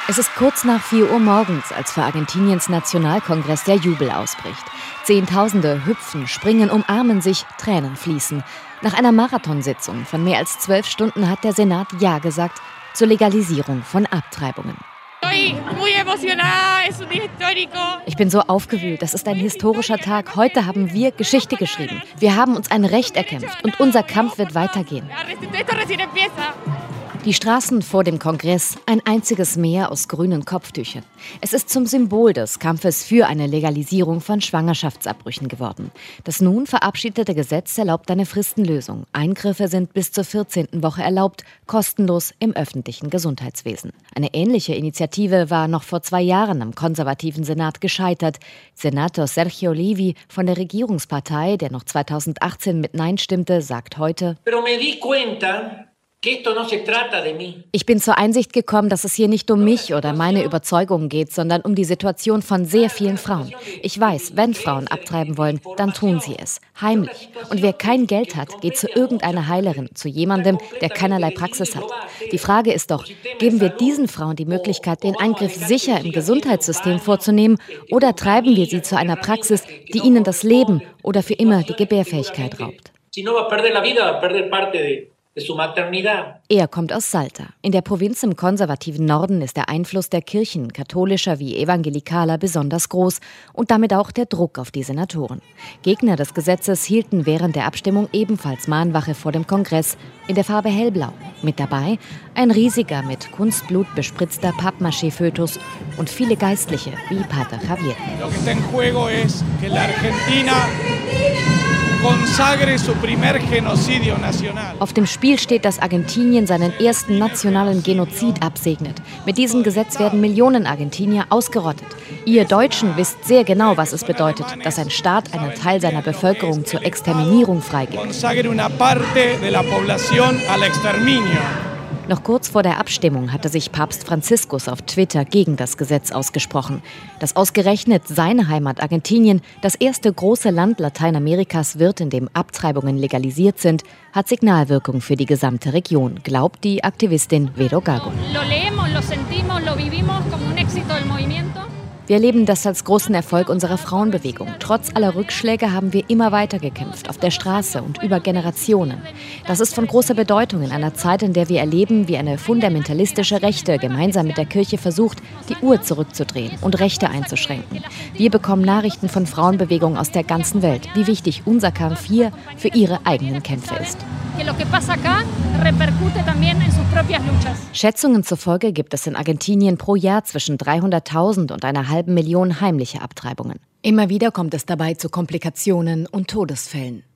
Es ist kurz nach 4 Uhr morgens, als für Argentiniens Nationalkongress der Jubel ausbricht. Zehntausende hüpfen, springen, umarmen sich, Tränen fließen. Nach einer Marathonsitzung von mehr als 12 Stunden hat der Senat Ja gesagt zur Legalisierung von Abtreibungen. Ich bin so aufgewühlt, das ist ein historischer Tag. Heute haben wir Geschichte geschrieben. Wir haben uns ein Recht erkämpft und unser Kampf wird weitergehen. Die Straßen vor dem Kongress, ein einziges Meer aus grünen Kopftüchern. Es ist zum Symbol des Kampfes für eine Legalisierung von Schwangerschaftsabbrüchen geworden. Das nun verabschiedete Gesetz erlaubt eine Fristenlösung. Eingriffe sind bis zur 14. Woche erlaubt, kostenlos im öffentlichen Gesundheitswesen. Eine ähnliche Initiative war noch vor 2 Jahren am konservativen Senat gescheitert. Senator Sergio Levi von der Regierungspartei, der noch 2018 mit Nein stimmte, sagt heute: Ich bin zur Einsicht gekommen, dass es hier nicht um mich oder meine Überzeugungen geht, sondern um die Situation von sehr vielen Frauen. Ich weiß, wenn Frauen abtreiben wollen, dann tun sie es. Heimlich. Und wer kein Geld hat, geht zu irgendeiner Heilerin, zu jemandem, der keinerlei Praxis hat. Die Frage ist doch, geben wir diesen Frauen die Möglichkeit, den Eingriff sicher im Gesundheitssystem vorzunehmen, oder treiben wir sie zu einer Praxis, die ihnen das Leben oder für immer die Gebärfähigkeit raubt? Er kommt aus Salta. In der Provinz im konservativen Norden ist der Einfluss der Kirchen, katholischer wie evangelikaler, besonders groß und damit auch der Druck auf die Senatoren. Gegner des Gesetzes hielten während der Abstimmung ebenfalls Mahnwache vor dem Kongress in der Farbe hellblau. Mit dabei ein riesiger, mit Kunstblut bespritzter Pappmaché-Fötus und viele Geistliche wie Pater Javier. Auf dem Spiel steht, dass Argentinien seinen ersten nationalen Genozid absegnet. Mit diesem Gesetz werden Millionen Argentinier ausgerottet. Ihr Deutschen wisst sehr genau, was es bedeutet, dass ein Staat einen Teil seiner Bevölkerung zur Exterminierung freigibt. Noch kurz vor der Abstimmung hatte sich Papst Franziskus auf Twitter gegen das Gesetz ausgesprochen. Dass ausgerechnet seine Heimat Argentinien das erste große Land Lateinamerikas wird, in dem Abtreibungen legalisiert sind, hat Signalwirkung für die gesamte Region, glaubt die Aktivistin Vero Gago. Wir erleben das als großen Erfolg unserer Frauenbewegung. Trotz aller Rückschläge haben wir immer weiter gekämpft, auf der Straße und über Generationen. Das ist von großer Bedeutung in einer Zeit, in der wir erleben, wie eine fundamentalistische Rechte gemeinsam mit der Kirche versucht, die Uhr zurückzudrehen und Rechte einzuschränken. Wir bekommen Nachrichten von Frauenbewegungen aus der ganzen Welt, wie wichtig unser Kampf hier für ihre eigenen Kämpfe ist. Schätzungen zufolge gibt es in Argentinien pro Jahr zwischen 300.000 und einer halben Million heimliche Abtreibungen. Immer wieder kommt es dabei zu Komplikationen und Todesfällen.